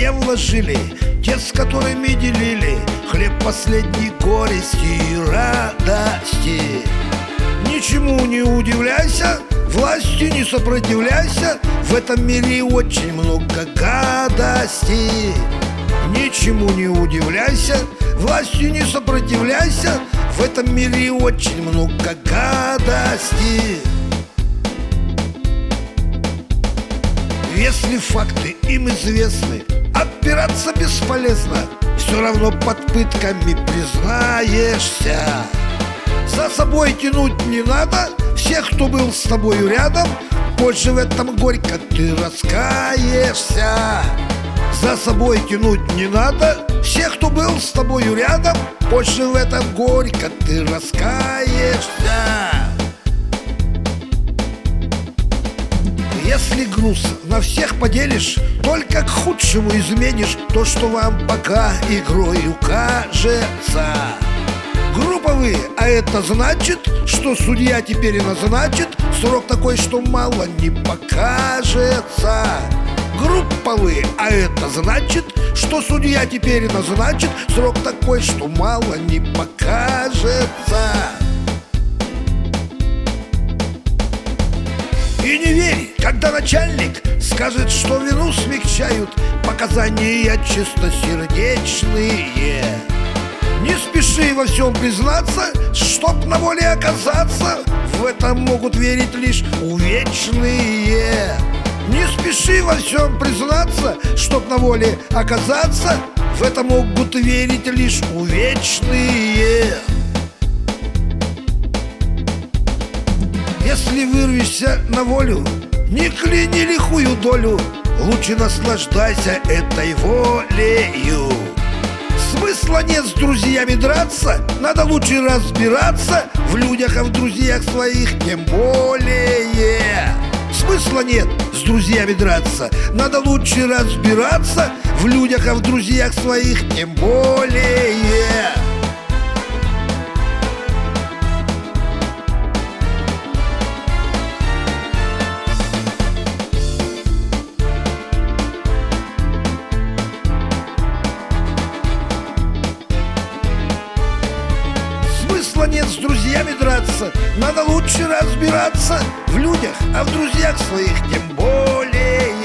не вложили, те, с которыми делили хлеб последней горести и радости. Ничему не удивляйся, власти не сопротивляйся, в этом мире очень много гадостей. Ничему не удивляйся, власти не сопротивляйся, в этом мире очень много гадостей. Если факты им известны, опираться бесполезно, все равно под пытками признаешься. За собой тянуть не надо всех, кто был с тобою рядом, позже в этом горько ты раскаешься. За собой тянуть не надо всех, кто был с тобою рядом, позже в этом горько ты раскаешься. Если груз на всех поделишь, только к худшему изменишь то, что вам пока игрою кажется. Групповые, а это значит, что судья теперь и назначит срок такой, что мало не покажется. Групповые, а это значит, что судья теперь и назначит срок такой, что мало не покажется. И не верь, когда начальник скажет, что вину смягчают показания чистосердечные. Не спеши во всем признаться, чтоб на воле оказаться, в этом могут верить лишь увечные. Не спеши во всем признаться, чтоб на воле оказаться, в этом могут верить лишь увечные. Если вырвешься на волю, не кляни лихую долю, лучше наслаждайся этой волею. Смысла нет с друзьями драться, надо лучше разбираться в людях, а в друзьях своих тем более. Смысла нет с друзьями драться, надо лучше разбираться в людях, а в друзьях своих тем более. Смысла нет с друзьями драться, надо лучше разбираться в людях, а в друзьях своих тем более.